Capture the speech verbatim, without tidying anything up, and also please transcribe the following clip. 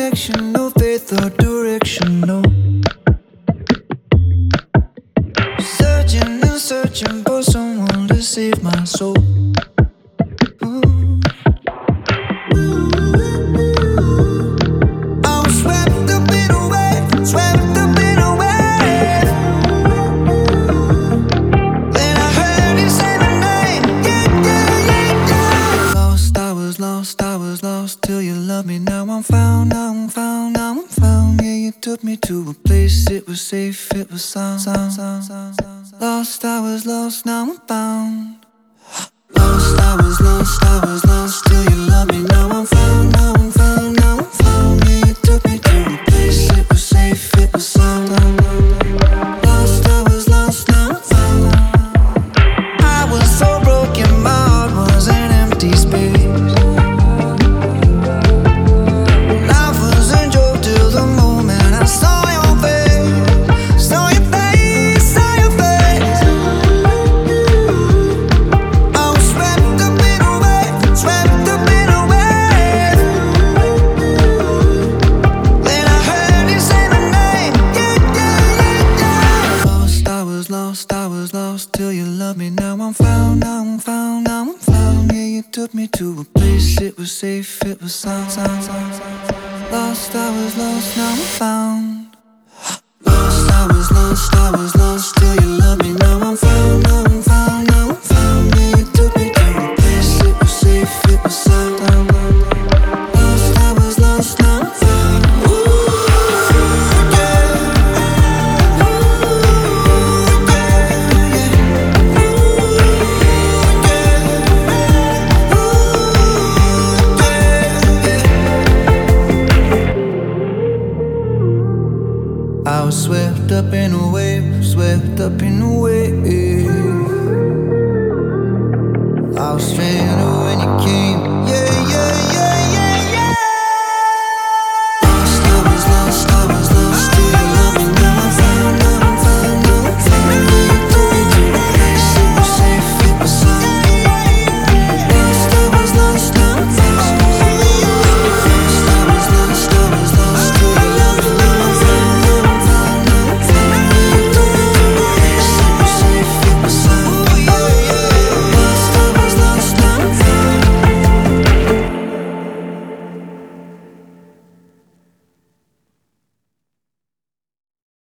connection, no faith or direction, no. Searching and searching for someone to save my soul. Ooh. I was swept up in a wave, swept up in a wave. Then I heard you say my name, yeah, yeah, yeah, yeah. Lost, I was lost, I was lost till you loved me. Now I'm found, now I'm found, now I'm found. Yeah, you took me to a place, it was safe, it was sound, sound, sound, sound, sound. Lost, I was lost, now I'm found. Lost, I was lost, I was lost till you loved me. Now I'm found, now I'm found, now I'm found. Yeah, you took me to a place, it was safe, it was sound. Lost, I was lost, now I'm found. I was so broken, my heart was an empty space. Life was a joke till the moment I saw your face, saw your face, saw your face. I was swept up in a wave, swept up in a wave. Then I heard you say my name, yeah, yeah, yeah, yeah. Lost, I was lost, I was lost till you loved me. Now I'm found, now I'm found, now I'm found. Yeah, you took me to a place, it was safe, it was sound, sound, sound, sound. Lost, I was lost, now I'm found. Lost, I was lost, I was lost till you loved me. Now I'm found, now I'm found, now I'm found. Yeah, you took me to a place, it was safe, it was sound. Lost, I was lost, now I'm found. Ooh, yeah. Ooh, yeah, yeah. Ooh, yeah. Ooh, yeah, yeah. I was swept up in a wave, swept up in a wave. I was stranded